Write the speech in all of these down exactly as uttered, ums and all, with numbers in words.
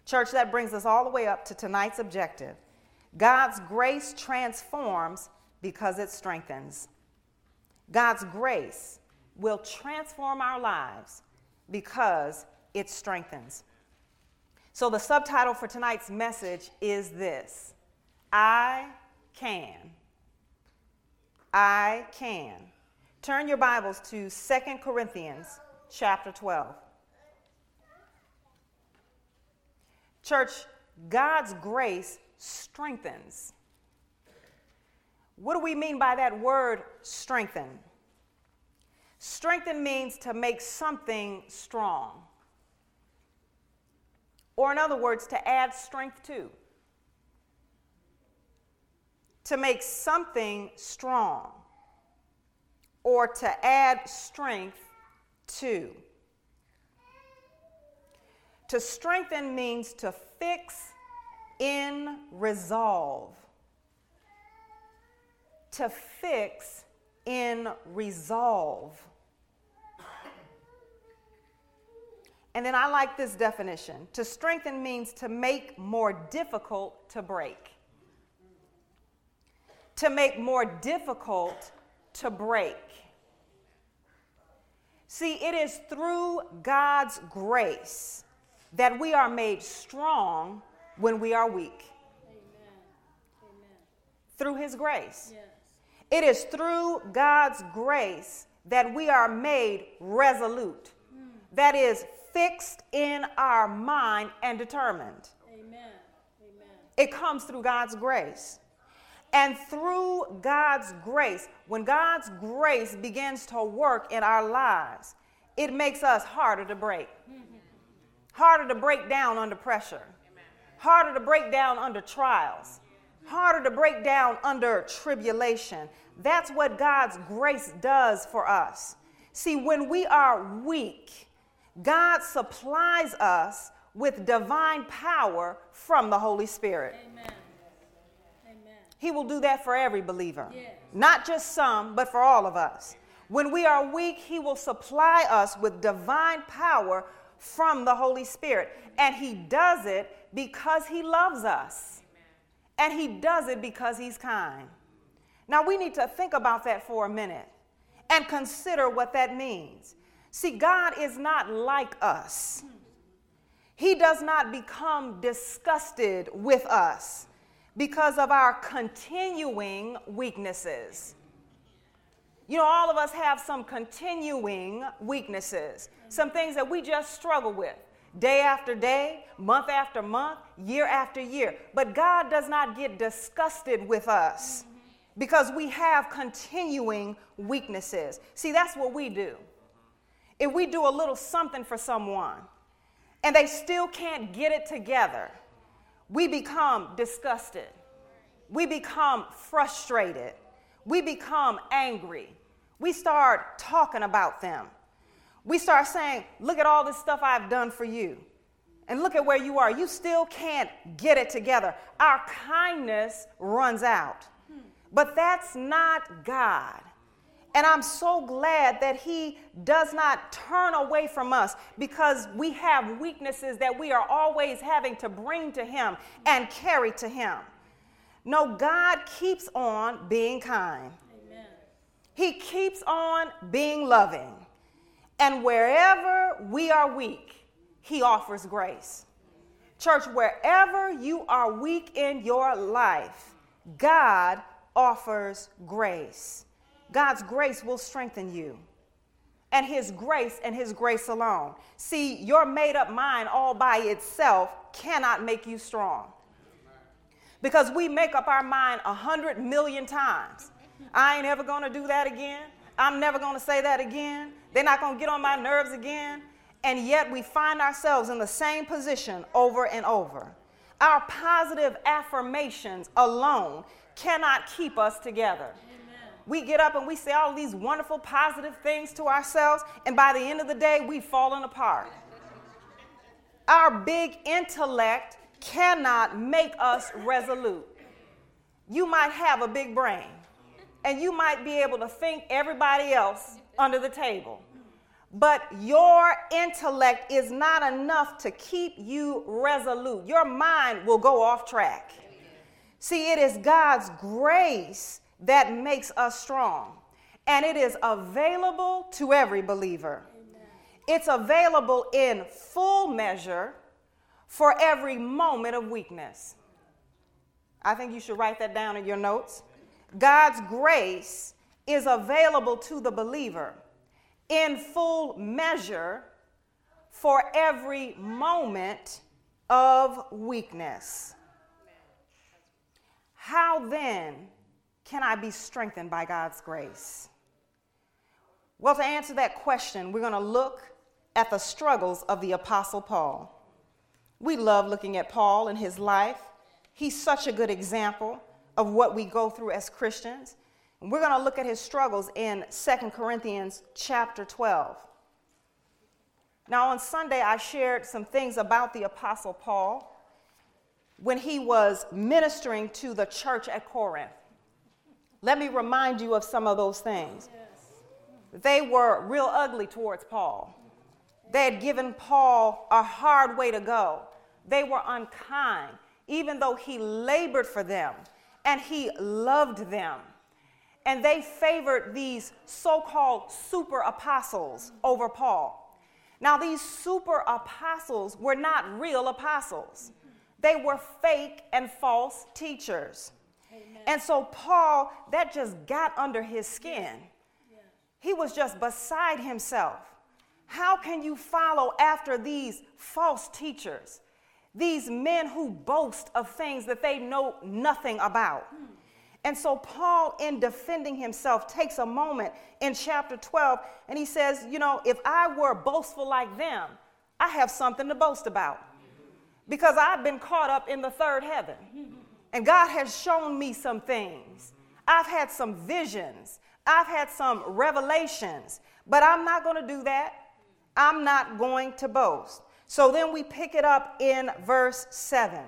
Church, that brings us all the way up to tonight's objective. God's grace transforms because it strengthens. God's grace will transform our lives because it strengthens. So the subtitle for tonight's message is this: I can. I can. Turn your Bibles to Second Corinthians chapter twelve. Church, God's grace strengthens. What do we mean by that word, strengthen? Strengthen means to make something strong. Or in other words, to add strength to. To make something strong. Or to add strength to. To strengthen means to fix in resolve. To fix in resolve. And then I like this definition. To strengthen means to make more difficult to break. To make more difficult to break. See, it is through God's grace that we are made strong when we are weak. Amen. Amen. Through his grace. Yes. It is through God's grace that we are made resolute. Mm. That is, fixed in our mind and determined. Amen. Amen. It comes through God's grace. And through God's grace, when God's grace begins to work in our lives, it makes us harder to break. Harder to break down under pressure. Harder to break down under trials. Harder to break down under tribulation. That's what God's grace does for us. See, when we are weak, God supplies us with divine power from the Holy Spirit. Amen. Amen. He will do that for every believer. Yes. Not just some, but for all of us. When we are weak, he will supply us with divine power from the Holy Spirit. And he does it because he loves us. And he does it because he's kind. Now we need to think about that for a minute and consider what that means. See, God is not like us. He does not become disgusted with us because of our continuing weaknesses. You know, all of us have some continuing weaknesses, some things that we just struggle with day after day, month after month, year after year. But God does not get disgusted with us because we have continuing weaknesses. See, that's what we do. If we do a little something for someone and they still can't get it together, we become disgusted. We become frustrated. We become angry. We start talking about them. We start saying, look at all this stuff I've done for you. And look at where you are. You still can't get it together. Our kindness runs out. But that's not God. And I'm so glad that he does not turn away from us because we have weaknesses that we are always having to bring to him and carry to him. No, God keeps on being kind. Amen. He keeps on being loving. And wherever we are weak, he offers grace. Church, wherever you are weak in your life, God offers grace. God's grace will strengthen you. And his grace and his grace alone. See, your made-up mind all by itself cannot make you strong. Because we make up our mind a hundred million times. I ain't ever going to do that again. I'm never going to say that again. They're not going to get on my nerves again. And yet we find ourselves in the same position over and over. Our positive affirmations alone cannot keep us together. We get up and we say all of these wonderful, positive things to ourselves, and by the end of the day, we've fallen apart. Our big intellect cannot make us resolute. You might have a big brain, and you might be able to think everybody else under the table. but your intellect is not enough to keep you resolute. Your mind will go off track. See, it is God's grace that makes us strong, and it is available to every believer. Amen. It's available in full measure for every moment of weakness. I think you should write that down in your notes. God's grace is available to the believer in full measure for every moment of weakness. How then can I be strengthened by God's grace? Well, to answer that question, we're going to look at the struggles of the Apostle Paul. We love looking at Paul and his life. He's such a good example of what we go through as Christians. And we're going to look at his struggles in Second Corinthians chapter twelve. Now, on Sunday, I shared some things about the Apostle Paul when he was ministering to the church at Corinth. Let me remind you of some of those things. Yes. They were real ugly towards Paul. They had given Paul a hard way to go. They were unkind, even though he labored for them and he loved them. And they favored these so-called super apostles over Paul. Now, these super apostles were not real apostles. They were fake and false teachers. Amen. And so Paul, that just got under his skin. Yeah. He was just beside himself. How can you follow after these false teachers, these men who boast of things that they know nothing about? Hmm. And so Paul, in defending himself, takes a moment in chapter twelve, and he says, you know, if I were boastful like them, I have something to boast about, because I've been caught up in the third heaven, and God has shown me some things. I've had some visions. I've had some revelations, but I'm not going to do that. I'm not going to boast. So then we pick it up in verse seven.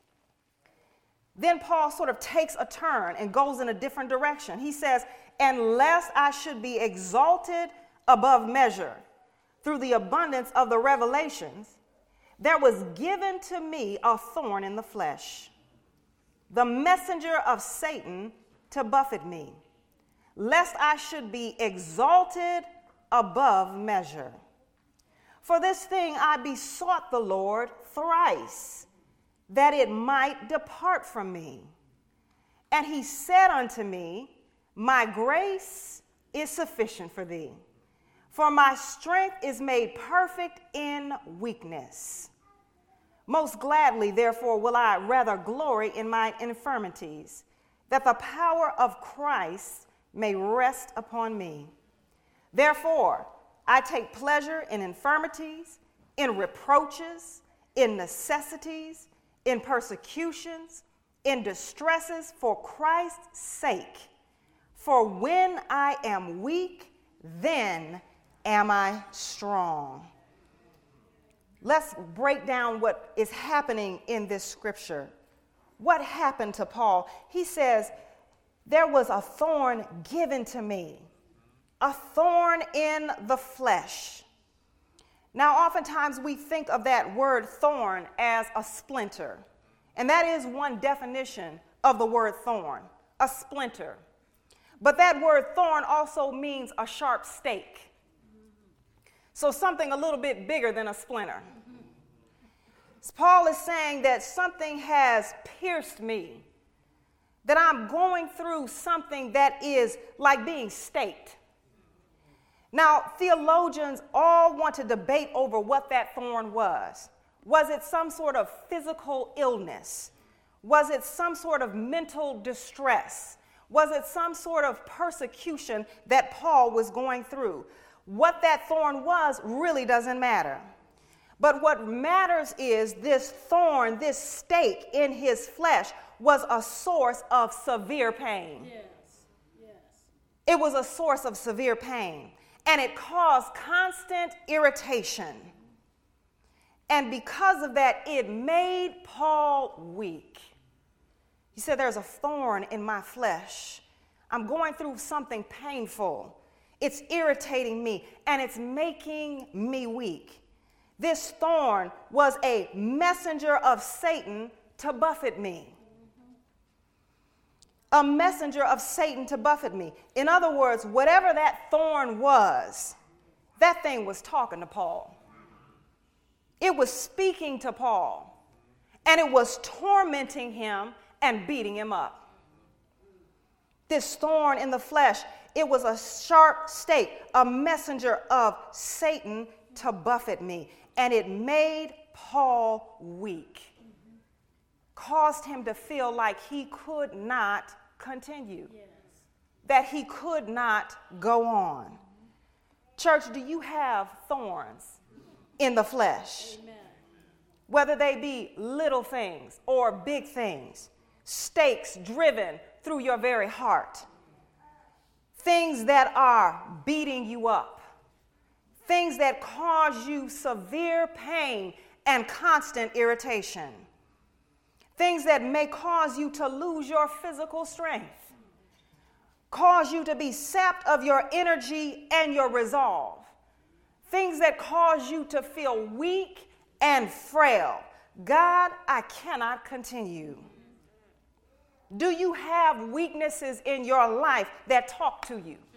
Then Paul sort of takes a turn and goes in a different direction. He says, unless I should be exalted above measure through the abundance of the revelations, there was given to me a thorn in the flesh, the messenger of Satan to buffet me, lest I should be exalted above measure. For this thing I besought the Lord thrice, that it might depart from me. And he said unto me, my grace is sufficient for thee, for my strength is made perfect in weakness. Most gladly, therefore, will I rather glory in my infirmities, that the power of Christ may rest upon me. Therefore, I take pleasure in infirmities, in reproaches, in necessities, in persecutions, in distresses for Christ's sake. For when I am weak, then am I strong. Let's break down what is happening in this scripture. What happened to Paul? He says, there was a thorn given to me, a thorn in the flesh. Now, oftentimes we think of that word thorn as a splinter, and that is one definition of the word thorn, a splinter. But that word thorn also means a sharp stake, so something a little bit bigger than a splinter. Paul is saying that something has pierced me, that I'm going through something that is like being staked. Now, theologians all want to debate over what that thorn was. Was it some sort of physical illness? Was it some sort of mental distress? Was it some sort of persecution that Paul was going through? What that thorn was really doesn't matter. But what matters is this thorn, this stake in his flesh, was a source of severe pain. Yes, yes. It was a source of severe pain, and it caused constant irritation. And because of that, it made Paul weak. He said, there's a thorn in my flesh. I'm going through something painful. It's irritating me, and it's making me weak. This thorn was a messenger of Satan to buffet me. A messenger of Satan to buffet me. In other words, whatever that thorn was, that thing was talking to Paul. It was speaking to Paul, and it was tormenting him and beating him up. This thorn in the flesh, it was a sharp stake, a messenger of Satan to buffet me, and it made Paul weak. Caused him to feel like he could not continue, yes. That he could not go on. Church, do you have thorns in the flesh? Amen. Whether they be little things or big things, stakes driven through your very heart, things that are beating you up, things that cause you severe pain and constant irritation. Things that may cause you to lose your physical strength, cause you to be sapped of your energy and your resolve. Things that cause you to feel weak and frail. God, I cannot continue. Do you have weaknesses in your life that talk to you?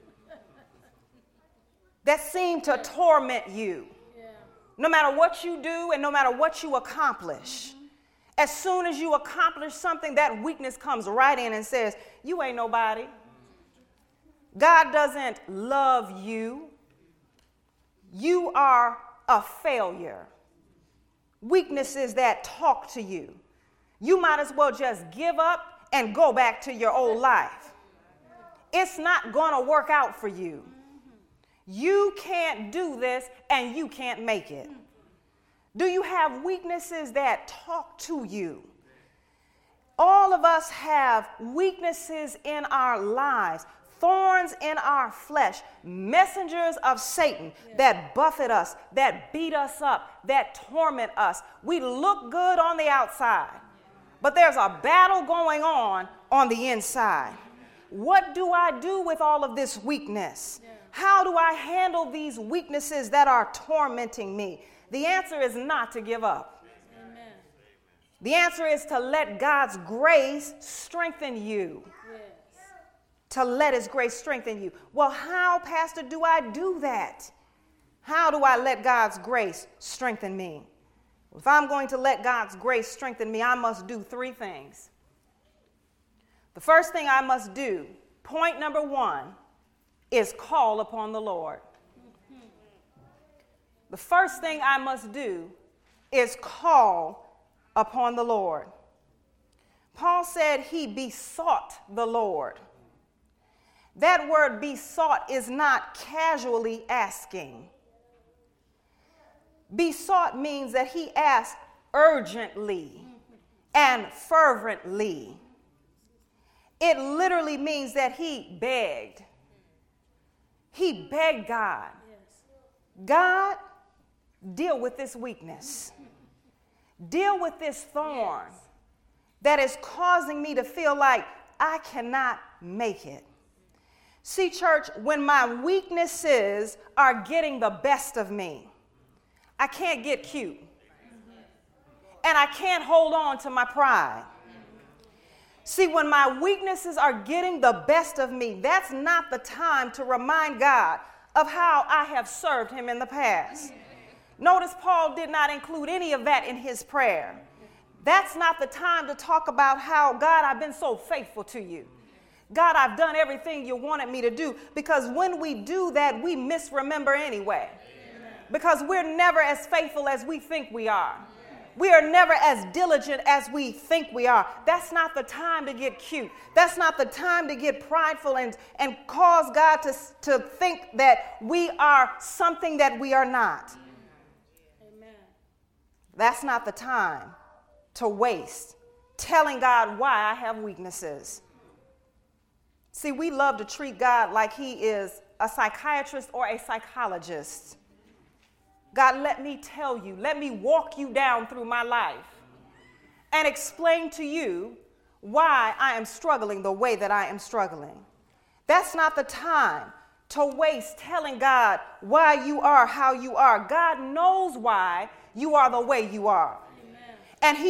That seem to torment you? No matter what you do and no matter what you accomplish. As soon as you accomplish something, that weakness comes right in and says, you ain't nobody. God doesn't love you. You are a failure. Weaknesses that talk to you. You might as well just give up and go back to your old life. It's not going to work out for you. You can't do this and you can't make it. Do you have weaknesses that talk to you? All of us have weaknesses in our lives, thorns in our flesh, messengers of Satan that buffet us, that beat us up, that torment us. We look good on the outside, but there's a battle going on on the inside. What do I do with all of this weakness? How do I handle these weaknesses that are tormenting me? The answer is not to give up. Amen. The answer is to let God's grace strengthen you. Yes. To let his grace strengthen you. Well, how, Pastor, do I do that? How do I let God's grace strengthen me? If I'm going to let God's grace strengthen me, I must do three things. The first thing I must do, point number one, is call upon the Lord. The first thing I must do is call upon the Lord. Paul said he besought the Lord. That word besought is not casually asking. Besought means that he asked urgently and fervently. It literally means that he begged. He begged God. God, deal with this weakness. Deal with this thorn that is causing me to feel like I cannot make it. See, church, when my weaknesses are getting the best of me, I can't get cute. And I can't hold on to my pride. See, when my weaknesses are getting the best of me, that's not the time to remind God of how I have served him in the past. Notice Paul did not include any of that in his prayer. That's not the time to talk about how, God, I've been so faithful to you. God, I've done everything you wanted me to do. Because when we do that, we misremember anyway. Amen. Because we're never as faithful as we think we are. We are never as diligent as we think we are. That's not the time to get cute. That's not the time to get prideful and, and cause God to, to think that we are something that we are not. Amen. That's not the time to waste telling God why I have weaknesses. See, we love to treat God like he is a psychiatrist or a psychologist. God, let me tell you, let me walk you down through my life and explain to you why I am struggling the way that I am struggling. That's not the time to waste telling God why you are how you are. God knows why you are the way you are. Amen. And he